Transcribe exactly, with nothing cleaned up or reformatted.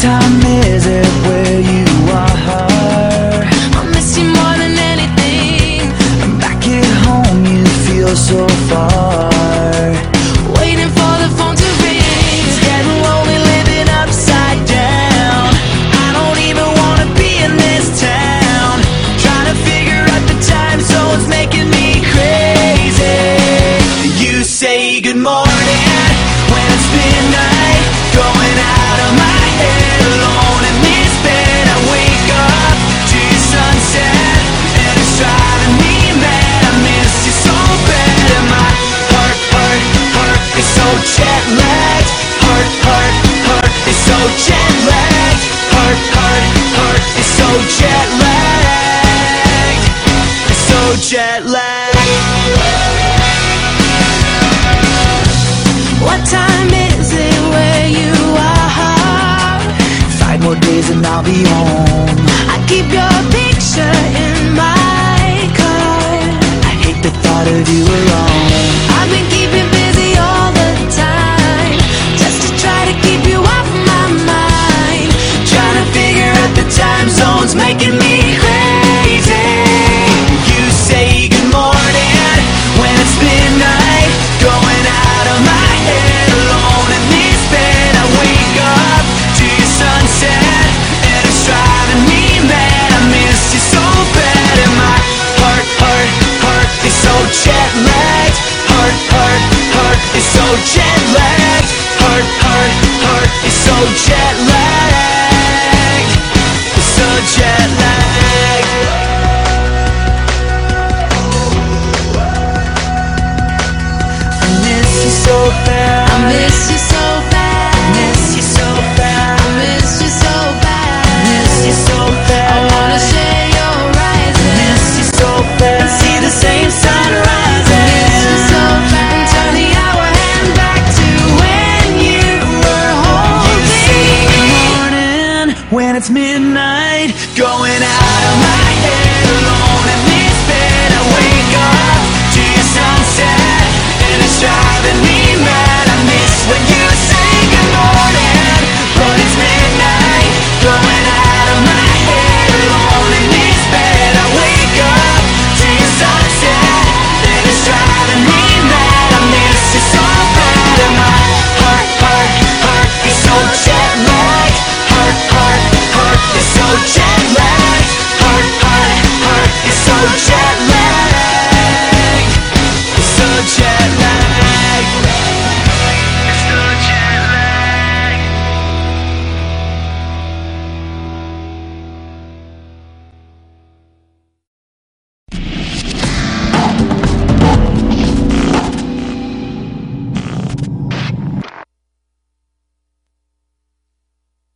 time is it where you are? I miss you more than anything. Back at home you feel so far, Waiting for the phone to ring. it's getting lonely living upside down. I don't even wanna be in this town. Trying to figure out the time zones making me crazy. You say good morning when it's midnight, going out of my head alone in this bed. I wake up to your sunset and it's driving me mad. I miss you so bad and my heart, heart, heart is so jet lagged. Heart, heart, heart is so jet lagged. Heart, heart, heart is so jet lagged. It's so jet lagged. What time is it where you are? Five more days and I'll be home. I keep your picture in my car. I hate the thought of you alone. I've been keeping busy all the time, just to try to keep you off my mind. Trying to figure out the time zones making me crazy. You say good morning when it's midnight, going out of my head alone in this bed. I wake up to your sunset and it's driving me mad. I miss you so bad and my heart, heart, heart is so jet lagged. Heart, heart, heart is so jet lagged. Heart, heart, heart is so jet lagged. It's so jet lagged. I miss you so bad. I miss you so bad. I miss you so bad. I miss you so bad. I miss you so bad. I wanna share your rising. Miss you so bad. See the same sun rising. Miss you so bad. And turn the hour hand back to when you were holding You say good me. morning when it's midnight, going out of my head alone in this bed. I wake up to your sunset and it's driving me mad. I miss when you